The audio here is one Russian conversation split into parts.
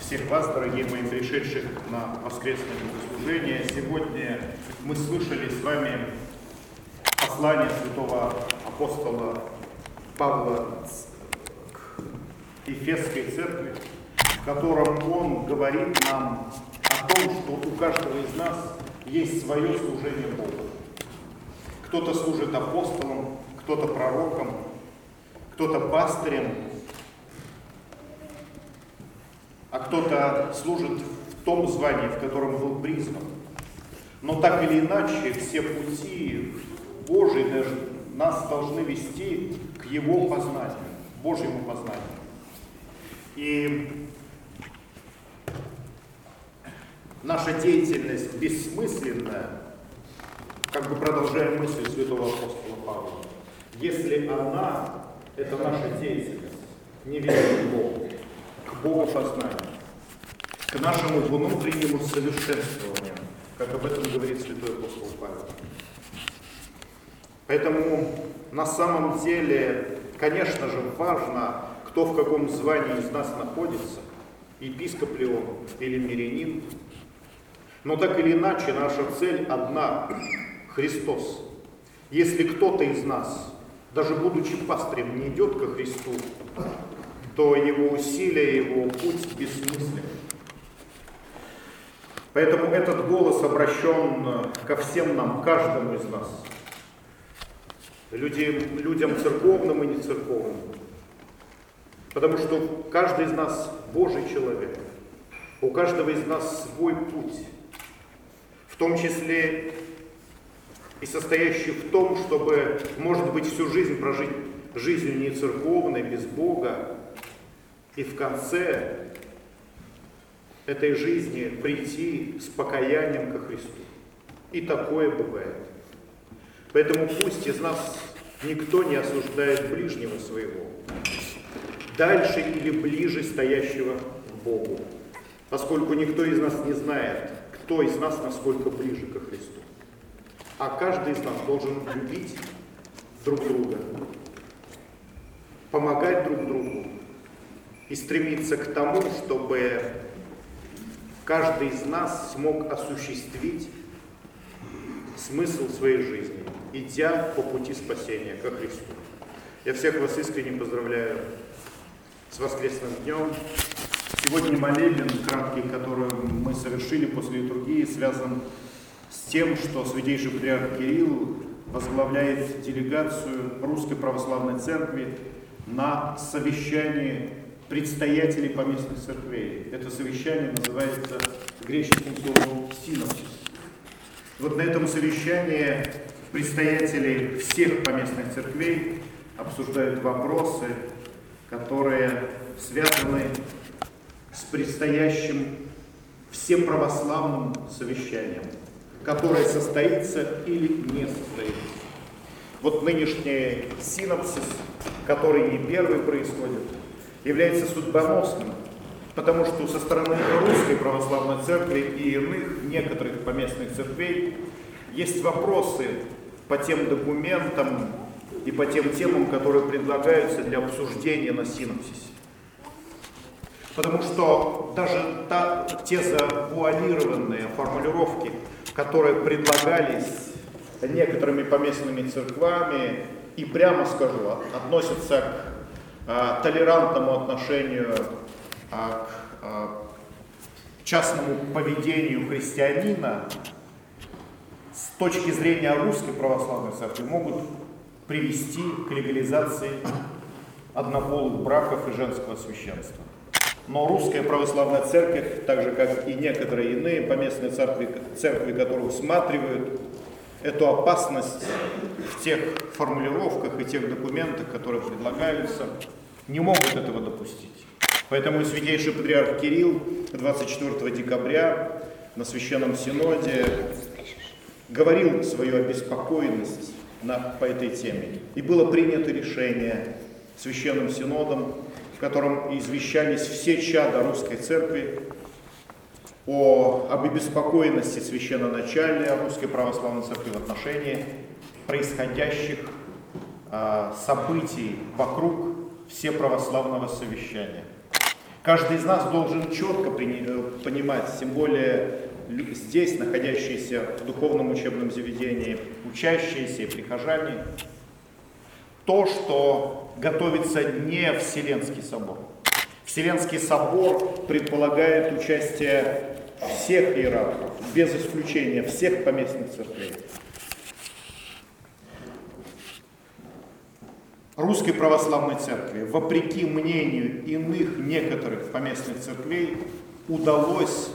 всех вас, дорогие мои, пришедших на воскресное богослужение. Сегодня мы слышали с вами послание святого апостола Павла к Ефесской церкви, в котором он говорит нам о том, что у каждого из нас есть свое служение Богу. Кто-то служит апостолом, кто-то пророком, кто-то пастырем, а кто-то служит в том звании, в котором был призван. Но так или иначе, все пути Божьи нас должны вести к Его познанию, Божьему познанию. И наша деятельность бессмысленная, как бы продолжая мысль святого апостола Павла, если она, это наша деятельность, не ведет к Богу, к богопознанию, к нашему внутреннему совершенствованию, как об этом говорит святой апостол Павел. Поэтому на самом деле, конечно же, важно, кто в каком звании из нас находится, епископ ли он или мирянин. Но так или иначе, наша цель одна – Христос. Если кто-то из нас, даже будучи пастырем, не идет ко Христу, то его усилия, его путь бессмыслен. Поэтому этот голос обращен ко всем нам, каждому из нас. Людям церковным и нецерковным. Потому что каждый из нас Божий человек. У каждого из нас свой путь. В том числе и состоящий в том, чтобы, может быть, всю жизнь прожить жизнью не церковной, без Бога, и в конце этой жизни прийти с покаянием ко Христу. И такое бывает. Поэтому пусть из нас никто не осуждает ближнего своего, дальше или ближе стоящего к Богу, поскольку никто из нас не знает, кто из нас насколько ближе ко Христу. А каждый из нас должен любить друг друга, помогать друг другу и стремиться к тому, чтобы каждый из нас смог осуществить смысл своей жизни, идя по пути спасения ко Христу. Я всех вас искренне поздравляю с воскресным днем. Сегодня молебен краткий, который мы совершили после литургии, связан с тем, что святейший патриарх Кирилл возглавляет делегацию Русской Православной Церкви на совещании предстоятелей поместных церквей. Это совещание называется греческим словом «синопсис». Вот на этом совещании предстоятели всех поместных церквей обсуждают вопросы, которые связаны с предстоящим всеправославным совещанием, которое состоится или не состоится. Вот нынешний синопсис, который не первый происходит, является судьбоносным, потому что со стороны Русской Православной Церкви и иных, некоторых поместных церквей, есть вопросы по тем документам и по тем темам, которые предлагаются для обсуждения на синопсисе. Потому что даже те завуалированные формулировки, которые предлагались некоторыми поместными церквами, и прямо скажу, относятся к толерантному отношению к частному поведению христианина, с точки зрения Русской Православной Церкви могут привести к легализации однополых браков и женского священства. Но Русская Православная Церковь, так же как и некоторые иные поместные церкви, которые усматривают эту опасность в тех формулировках и тех документах, которые предлагаются, не могут этого допустить. Поэтому святейший патриарх Кирилл 24 декабря на Священном Синоде говорил свою обеспокоенность по этой теме. И было принято решение Священным Синодом, в котором извещались все чада Русской Церкви об обеспокоенности священноначалия Русской Православной Церкви в отношении происходящих событий вокруг всеправославного совещания. Каждый из нас должен четко понимать, тем более здесь, находящиеся в духовном учебном заведении, учащиеся и прихожане, то, что готовится не Вселенский собор. Вселенский собор предполагает участие всех иерархов, без исключения всех поместных церквей. Русской православной церкви, вопреки мнению иных некоторых поместных церквей, удалось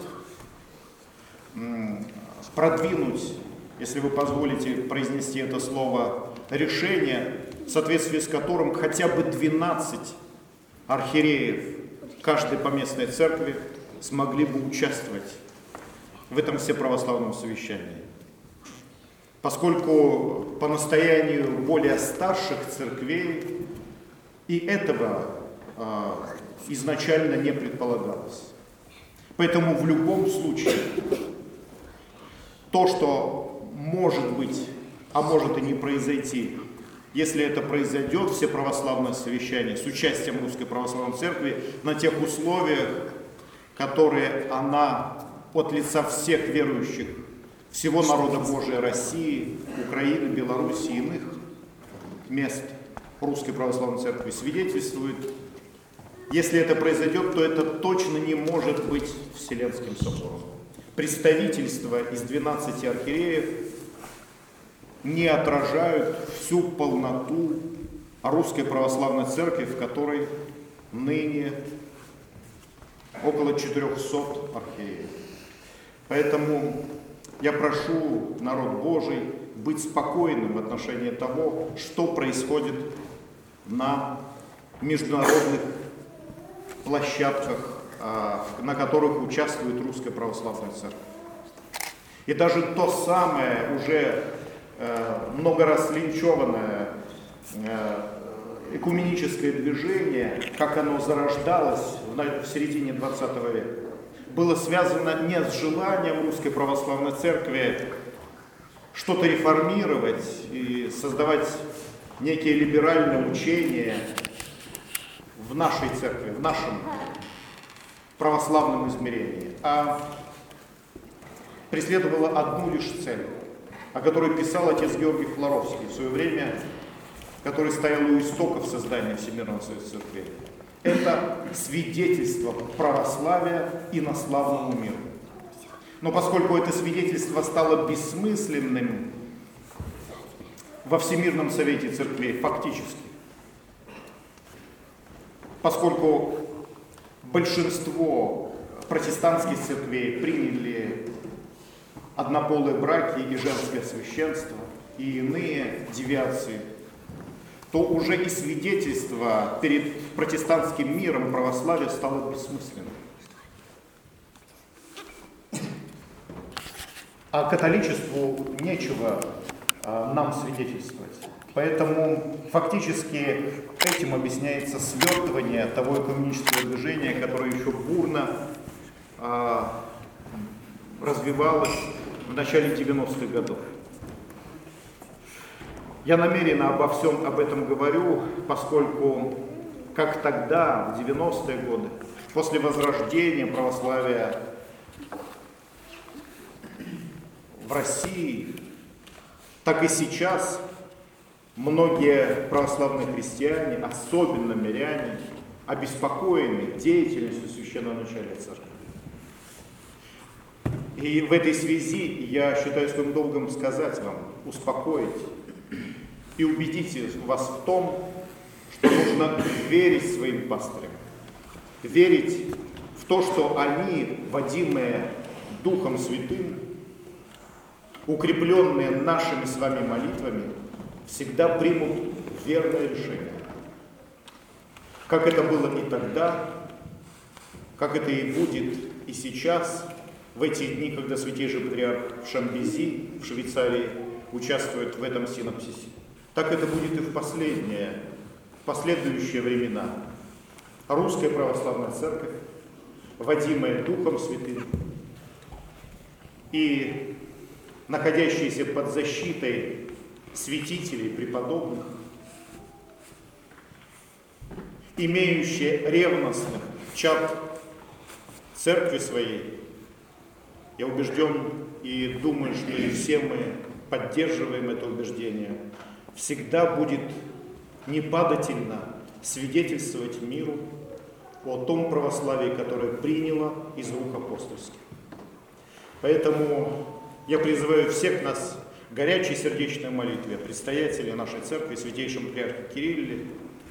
продвинуть, если вы позволите произнести это слово, решение, в соответствии с которым хотя бы 12 архиереев каждой поместной церкви смогли бы участвовать в этом всеправославном совещании. Поскольку по настоянию более старших церквей и этого изначально не предполагалось. Поэтому в любом случае то, что может быть, а может и не произойти, если это произойдет, всеправославное совещание с участием Русской Православной Церкви на тех условиях, которые она от лица всех верующих, всего народа Божия России, Украины, Беларуси и иных мест Русской Православной Церкви свидетельствует. Если это произойдет, то это точно не может быть Вселенским собором. Представительства из 12 архиереев не отражают всю полноту Русской Православной Церкви, в которой ныне около 400 архиереев. Поэтому я прошу народ Божий быть спокойным в отношении того, что происходит на международных площадках, на которых участвует Русская Православная Церковь. И даже то самое уже много раз линчеванное экуменическое движение, как оно зарождалось в середине 20 века, было связано не с желанием Русской Православной Церкви что-то реформировать и создавать некие либеральные учения в нашей церкви, в нашем православном измерении, а преследовала одну лишь цель, о которой писал отец Георгий Флоровский в свое время, который стоял у истоков создания Всемирного Союза Церквей. Это свидетельство православия инославному миру. Но поскольку это свидетельство стало бессмысленным во Всемирном Совете Церквей фактически, поскольку большинство протестантских церквей приняли однополые браки и женское священство, и иные девиации, то уже и свидетельство перед протестантским миром православия стало бессмысленным. А католичеству нечего нам свидетельствовать. Поэтому фактически этим объясняется свертывание того экуменического движения, которое еще бурно развивалось в начале 90-х годов. Я намеренно об этом говорю, поскольку как тогда, в 90-е годы, после возрождения православия в России, так и сейчас многие православные христиане, особенно миряне, обеспокоены деятельностью священноначальной церкви. И в этой связи я считаю своим долгом сказать вам, успокоить и убедить вас в том, что нужно верить своим пастырям, верить в то, что они, водимые Духом Святым, укрепленные нашими с вами молитвами, всегда примут верное решение. Как это было и тогда, как это и будет и сейчас, в эти дни, когда святейший патриарх в Шамбези, в Швейцарии, участвует в этом синопсисе. Так это будет и в последующие времена. Русская Православная Церковь, водимая Духом Святым и находящаяся под защитой святителей, преподобных, имеющая ревностных чад церкви своей, я убежден и думаю, что и все мы поддерживаем это убеждение, всегда будет непадательно свидетельствовать миру о том православии, которое приняло из рук апостольских. Поэтому я призываю всех нас к горячей сердечной молитве, предстоятелей нашей церкви, святейшем патриархе Кирилле,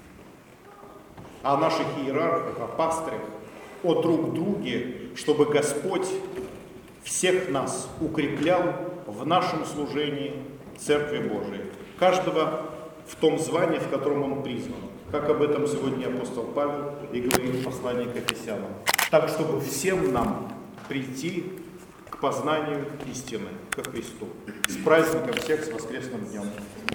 о наших иерархах, о пастырях, о друг друге, чтобы Господь всех нас укреплял в нашем служении Церкви Божией. Каждого в том звании, в котором он призван. Как об этом сегодня апостол Павел и говорит в послании к Ефесянам. Так, чтобы всем нам прийти к познанию истины, ко Христу. С праздником всех, с воскресным днем!